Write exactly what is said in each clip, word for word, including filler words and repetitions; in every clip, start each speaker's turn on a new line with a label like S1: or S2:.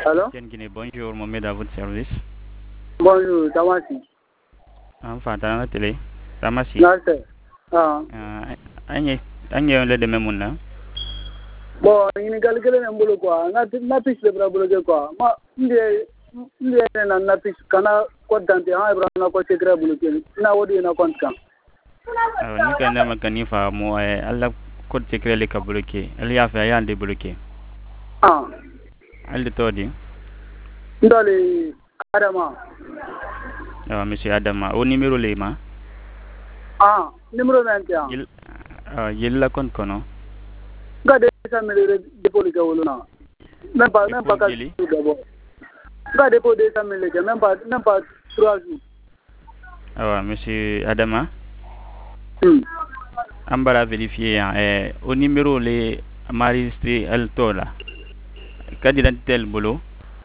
S1: Allô?
S2: Tiens Guinée, bonjour, Mohamed à votre service.
S1: Bonjour, Tamasi.
S2: Enfin, dans la télé. Tamasi.
S1: Nase. Ah.
S2: Agne, agne le de même là.
S1: Bon, il y a quelqu'un qui quoi. Na na piste de bras bloqué quoi. Ma, il est il est na na piste kana quoi dante ha bras na quoi secret bloqué. Na wodi na compte kan.
S2: Ah, ni kan da makani fa mo eh Allah code secret le ka bloqué. Elle y a fait ya débloqué.
S1: Ah.
S2: Elle de todi.
S1: Ndale Adama.
S2: Ah, monsieur Adama, au numéro le ma.
S1: Ah, numéro vingt et un.
S2: Il ah, il la compte kono.
S1: Gade ça me le dépôt le gawolona. Même pas même pas quatre jours d'abord. Gade dépôt de ça me le même pas même pas trois jours.
S2: Ah, monsieur Adama.
S1: Hmm.
S2: Ambara vérifier eh au numéro le enregistré elle tola. Carte d'identité le boulot.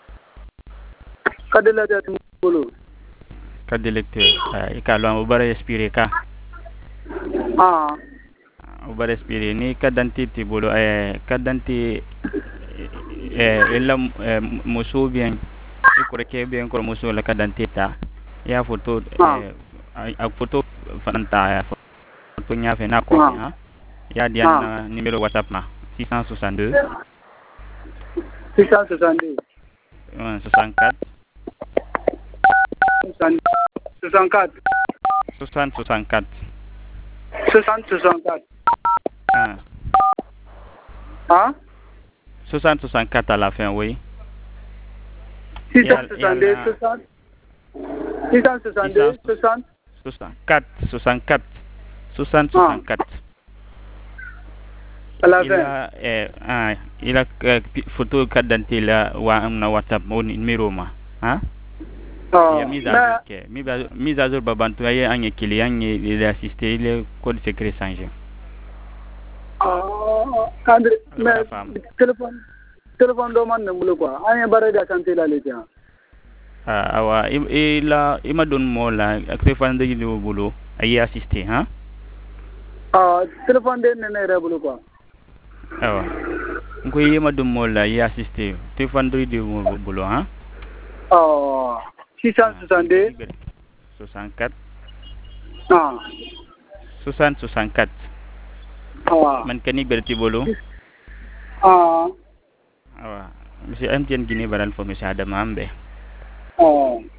S1: Carte d'identité boulot.
S2: Carte d'électeur. Eh ka lo on va expirer ka.
S1: Ah.
S2: On va respirer ni carte d'identité bolo eh carte d'identité eh ella moso bien ko reke bien ko moso la carte d'identité ta ya photo eh a photo fananta ya photo nya fe na ko ha ya dian numéro WhatsApp ma six cent soixante-deux
S1: six cent soixante-deux
S2: soixante-quatre
S1: soixante-quatre
S2: soixante soixante-quatre
S1: soixante soixante-quatre
S2: ah
S1: ah
S2: soixante soixante-quatre à la fin oui
S1: six cent soixante-deux soixante six cent soixante-deux soixante
S2: soixante-quatre soixante-quatre soixante soixante-quatre
S1: à la
S2: il
S1: fin
S2: a eh ah il a photo carte d'identité là wa amna WhatsApp au numéro ma hein il a mis à jour que mise à jour babantu aye anye kili anye il est assisté il est code secret changé
S1: ah André mais téléphone téléphone do man nambulu quoi anye bare da santé la les gens
S2: ah awa il a il m'a donné mo la téléphone de du boulot aye assisté hein
S1: ah téléphone de ne ne bulu quoi
S2: awa ko yema dum mo la aye assisté téléphone de du boulot hein
S1: ah six cent soixante-deux
S2: soixante-quatre
S1: ah
S2: soixante soixante-quatre
S1: ah
S2: man kani berti bolo
S1: ah
S2: awa monsieur Antien Guinée baral fo monsieur Adama ambe
S1: oh